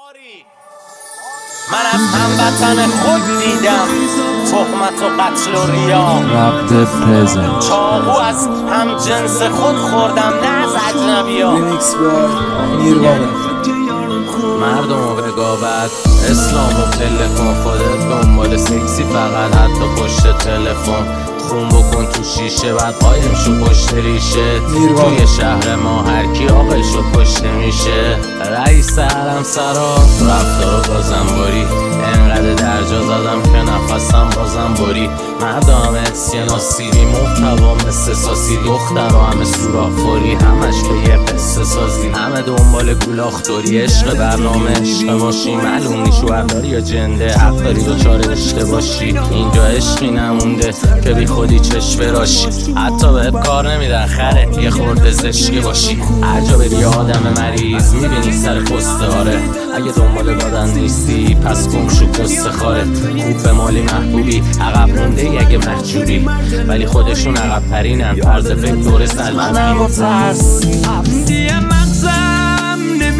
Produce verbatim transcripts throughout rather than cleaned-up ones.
من از هموطن خود دیدم تهمت و قتل و ریا، ربط پرزنت چاقو از هم جنس خود خوردم نه از اجنبیا. ریمیکس با نیروانا. مردم و رقابت، اسلام و تلفن، خودت دنبال سکسی فقط حتی پشت تلفن. خون بکن تو شیشه بعد قایم شو پشت ریشه. توی شهر ما هرکی عاقل شو پشت میشه. رئیس حرم سرا رفتار و بازنباری، انقدر درجا زدم که نفسم بازم باری. مردم اسینا سیری محتوا مثل ساسی، دختر و همه سوراخوری، همش که یه قصه سازی. همه دنبال گولاختوری، عشق برنامه عشق ماشی، معلوم نی شوهرداری یا جنده، حق داری دوچار اشته باشی. اینجا عشقی نمونده که بی خودی چشم براشی، حتی بهت کار نمیدن خره یه خورده زشکی باشی. هر جا بری آدم مریض میبینی سر خسته هاره، اگه دنبال دادن نیستی پس گم شو کسته خاره. خوب به مالی محبوبی عقب مونده ای اگه محجوبی، ولی خودشون عقب ترینن طرز فکر دوره سلجوقی. دیگه مغزم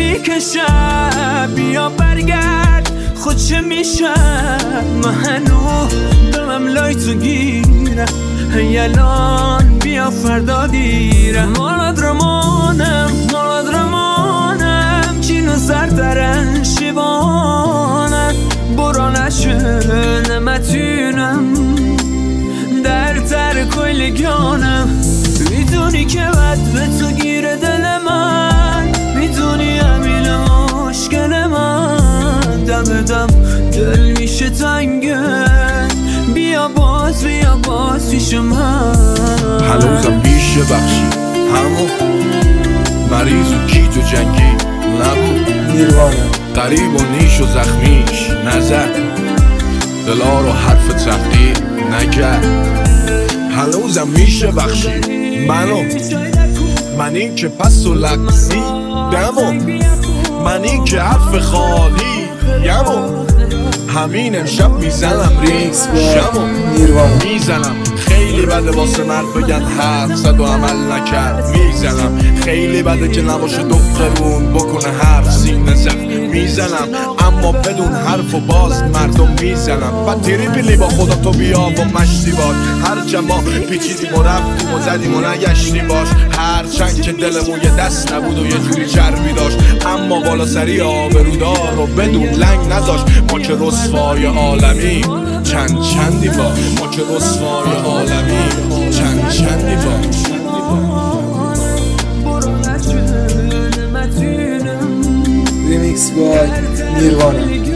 نمیکشم بیا برگرد خود چه میشم. من هنو دمم لایتو گیرم هیلان بیا فردا دیرم. مالاد رمانم مالاد رمانم چینو سردرن شیوانم برا نشه نمتونم در تر کلگانم. میدونی که بد به تو گیره دل من، میدونی همین مشکل من. دم دم دل میشه تنگه بیا باز بیا باز پیش من. هنوزم میشه بخشی همون مریض و کیت و جنگی نبود. نیروانا. قریب و نیش و زخمیش نزد، دلا رو حرف تحقیر نکرد. هنوزم میشه بخشی منو، من این که پس و لقزی دمو، من این که حرف خالی یمو. همین امشب میزنم ریکس شمو میزنم. خیلی بده واسه مرد بگن حرف زد و عمل نکرد. میزنم خیلی بده که نباشه دخترون بکنه حرف سینه زد. میزنم اما بدون حرف و باز مردم میزنم. و تیری پیلی با خدا تو بیا و مشتی باش. هر جما پیچیدیم و رفتیم و زدیم و نگشتیم باش. هر چند که دلمون یه دست نبود و یه جوری چربی داشت، اما بالا سری آبرودار رو بدون لنگ نذاشت. ما که رسوای عالمی چند چندی با، ما که رسوای عالمی چند چندی با. ریمیکس با نیروانا.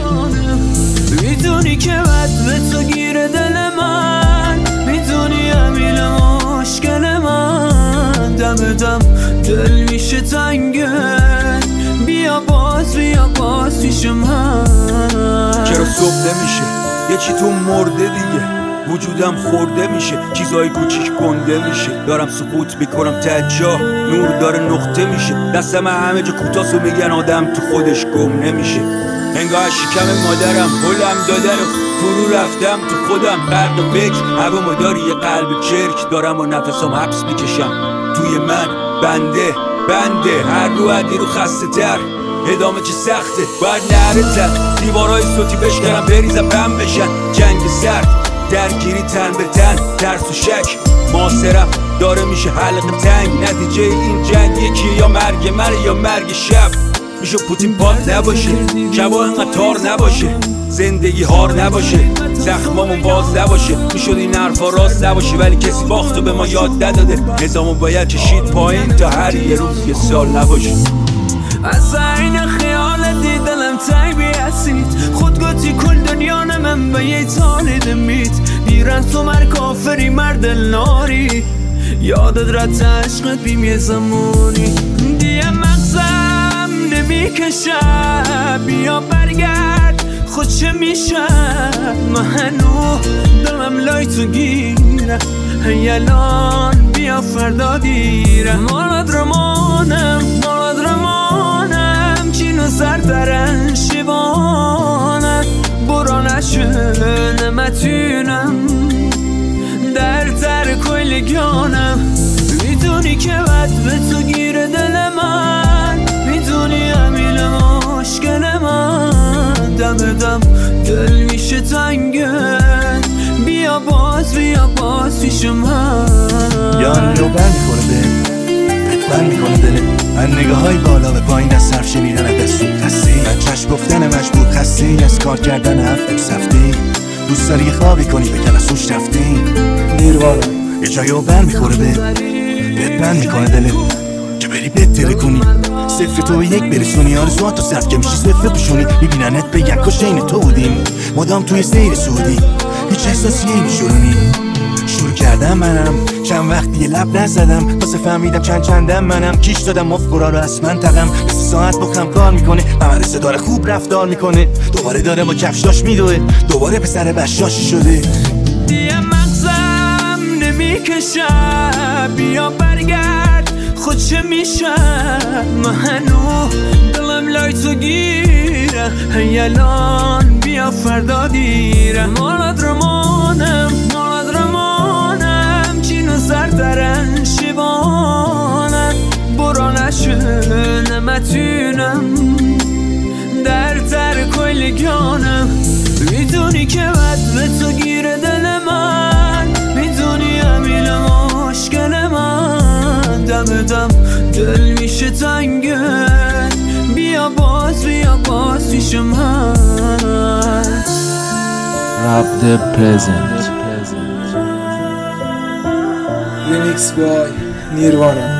میدونی که بد به تو گیره دل من، میدونی همین مشکل من. دم دم دل میشه تنگه بیا باز بیا باز پیش من. چرا صبح نمیشه یه چی تو مرده دیگه، وجودم خورده میشه چیزای کوچیک گنده میشه. دارم سقوط میکنم ته جا نور داره نقطه میشه. دستم همه جا کوتاست و میگن آدم تو خودش گم نمیشه. انگاه شکم مادرم هلم داده رو فرو رفتم تو خودم غرق فکر. هوا مداری یه قلب چرک دارم و نفسم حبس میکشم توی من. بنده بنده هر رو عدی رو خسته تر، ادامه چه سخته باید نهره زد. دیوارای صوتی بشکنم بریزم بم بشن. جنگ سرد درگیری تن به تن، ترس و شک محاصرم داره میشه حلقه تنگ. نتیجه این جنگ یکیه یا مرگ من یا مرگ شب. میشه پوتین پاک نباشه شبا انقدر تار نباشه، زندگی هار نباشه زخمامون باز نباشه. میشد این حرفا راست نباشه ولی کسی باختو به ما یاد نداده. نظامو باید کشید پایین تا هر یه روز یه سال نباشه. از این خیال دیدلم تنگ بیاسید خود گوتی کل دنیا نمم به یه تالی دمید. بیرن تو مر کافری مرد ناری یادت رد عشقت بیم یه زمانی. دیگه مغزم نمیکشم بیا برگرد خود چه میشم. من هنو دلم لایتو گیرم هیلان بیا فردا دیرم. مالاد رمانم مالاد رمانم چینو سردرن شیوانم برا نشه نمتونم در تر کلگانم. میدونی که بد به تو گیره دل من، میدونی همین مشکل من. دم دم دل میشه تنگه بیا باز بیا باز پیش من یان رو بر میخوره به بر میکنه دلت من نگاه های بالا به پایین از صرف شنیدن دستون خستی من چشم گفتن مجبور خستی از کار کردن هفته سفتی دوست داری یه خوابی کنی به کلاسوش رفتی نیروانا یه جایی رو بر میخوره به بهت بر میکنه دلت که بری بهتره کنی صفر تو به یک برسونی آرزوات تو صرف که میشی صفر پوشونی میبیننت بگن کاش این تو بودیم مدام توی سیر سعودی هیچ احساسی نمیشورونی شروع کردم منم چند وقتی یه لب نزدم واسه فهمیدم چند چندم منم کیش دادم افکارا رو از من تقم مثل ساعت با کم کار میکنه ممرسه داره خوب رفتار میکنه دوباره داره با کفشاش میدوه دوباره پسر بشاشی شده دیگه مغزم نمیکشه بیا برگرد خود چه میشه من هنو دلم لای تو گیره هیلان بیا فردا دیره مالد رمانم مالد رمانم چینو سردرن شیوانم برا نشه نمتونم در تر کلگانم میدونی که بد به تو گیره دل من میدونی امیل مشکل من دم دم دل میشه تنگه بیا باز بیا باز پیش من Rap the present. ریمیکس بای نیروانا